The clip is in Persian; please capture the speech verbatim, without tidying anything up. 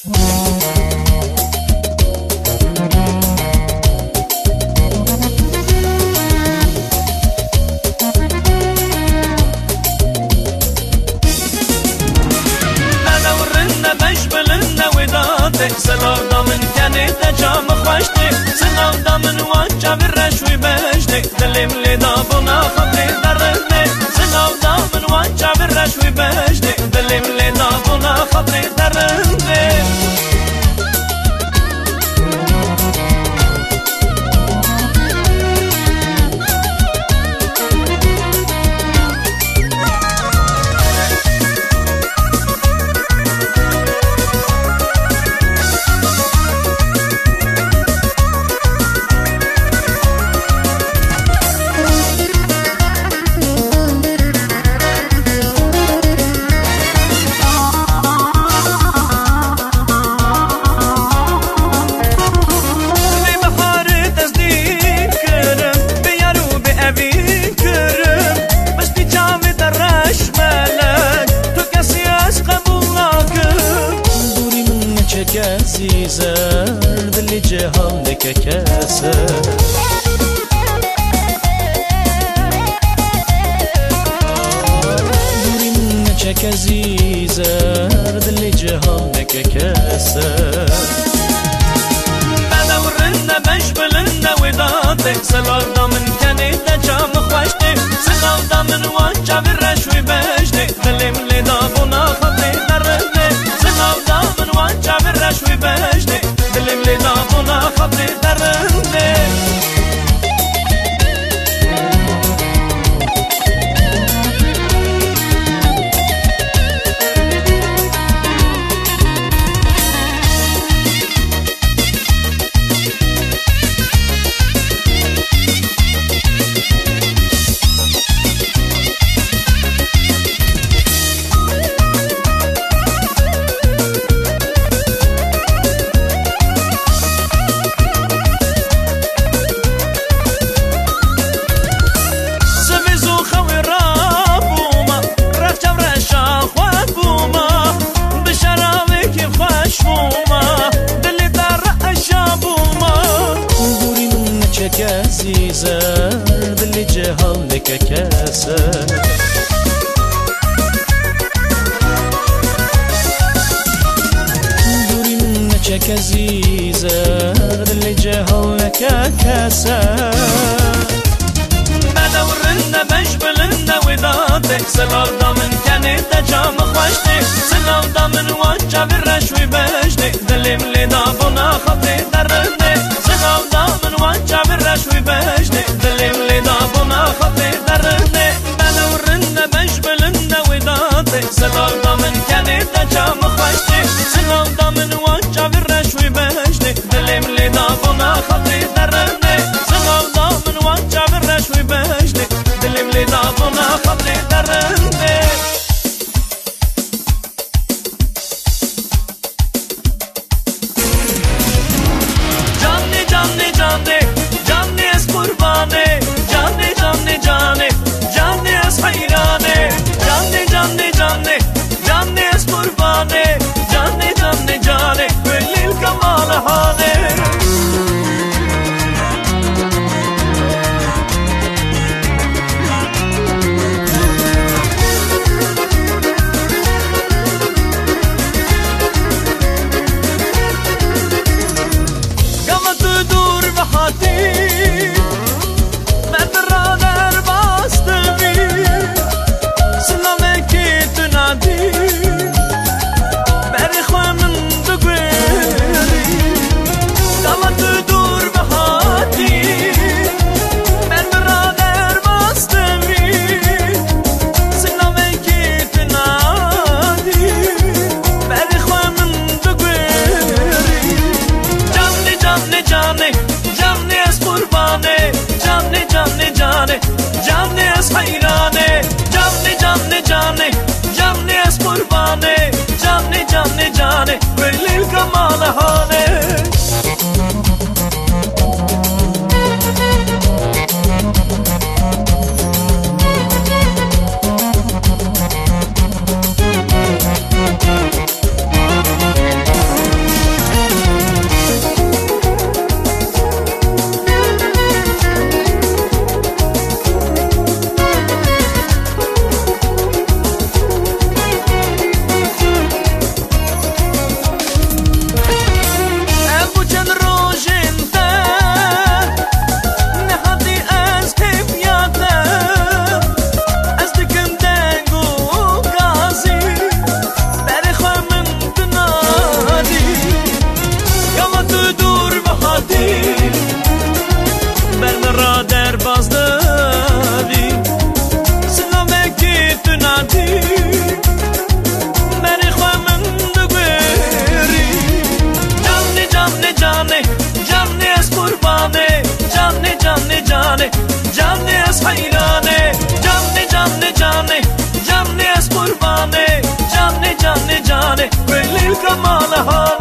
سلام دامن کنی تجام خوشتی سلام دامن وانجا برشوی بشتی دلیم لیدا بنا خبری درنده سلام دامن وانجا برشوی بشتی دلیم لیدا بنا خبری درنده عزیزر دلی جهان که کسه دوریم نچک عزیزر دلی جهان که کسه بدورن نبش بلند وداده سلام دامن کنی تجام خوشتی سلام دامن وانجا برشوی بشتی دلیم لیدا بنا خبری درنده سلام دامن وانجا برشوی بشتی دلیم لیدا بنا خبری درنده عزیزر دلی جهان که کسه دوریم نچک عزیزر دلی جهان که کسه بدورن نبش بلند وداده سلام دامن کنی تجام خوشتی سلام دامن وانجا برشوی بشتی دلیم لیدا بنا خبری درنده سلام دامن وانجا برشوی بشتی دلیم لیدا بنا خبری درنده بدورن نبش بلند وداده سلام دامن کنی تجام خوشتی سلام دامن وانجا برشوی بشتی دلیم لیدا بنا خبری درنده سلام دامن وانجا برشوی بشتی دلیم لیدا بنا خبری درنده از حیرانه جان جان جان جان از قربانه جان جان جان کل الکمال ها